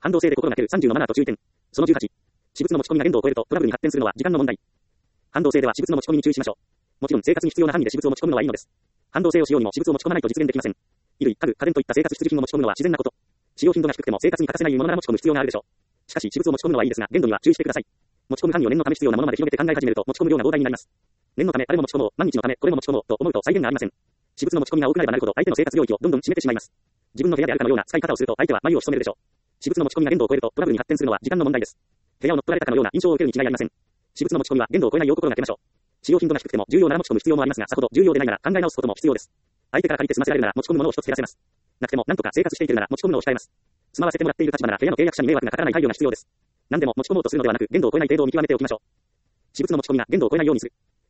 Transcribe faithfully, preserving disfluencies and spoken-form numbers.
反動性で心がけるさんじゅうのマナーと注意点。そのじゅうはち。私物の持ち込みが限度を超えるとトラブルに発展するのは時間の問題。反動性では私物の持ち込みに注意しましょう。もちろん生活に必要な範囲で私物を持ち込むのはいいのです。反動性をしようにも私物を持ち込まないと実現できません。衣類、家具、家電といった生活必需品を持ち込むのは自然なこと。使用頻度が低くても生活に欠かせないものなら持ち込む必要があるでしょう。しかし私物を持ち込むのはいいですが、限度には注意してください。持ち込む範囲を念のため必要なものまで広げて考え始めると持ち込む量が膨大になります。念のためあれも持ち込もう、万日のためこれも持ち込もうと思うと際限がありません。私物の持ち込みが多くなればなるほど相手の生活領域をどんどん占めてしまいます。自分の部屋であるかのような使い方をすると相手は眉を潜めるでしょう。私物の持ち込みが限度を超えるとトラブルに発展するのは時間の問題です。部屋を乗っ取られたかのような印象を受けるに違いありません。私物の持ち込みは限度を超えないよう心がけましょう。使用頻度が低くても重要なら持ち込む必要もありますが、さほど重要でないなら考え直すことも必要です。相手から借りて済ませられるなら持ち込むものを一つ減らせます。なくてもなんとか生活していけるなら持ち込むのを控えます。住まわせてもらっている立場なら部屋の契約者に迷惑がかからない配慮が必要です。何でも持ち込もうとするのではなく限度を超えない程度を見極めておきましょう。私物の持ち込みが限度を超えないようにする。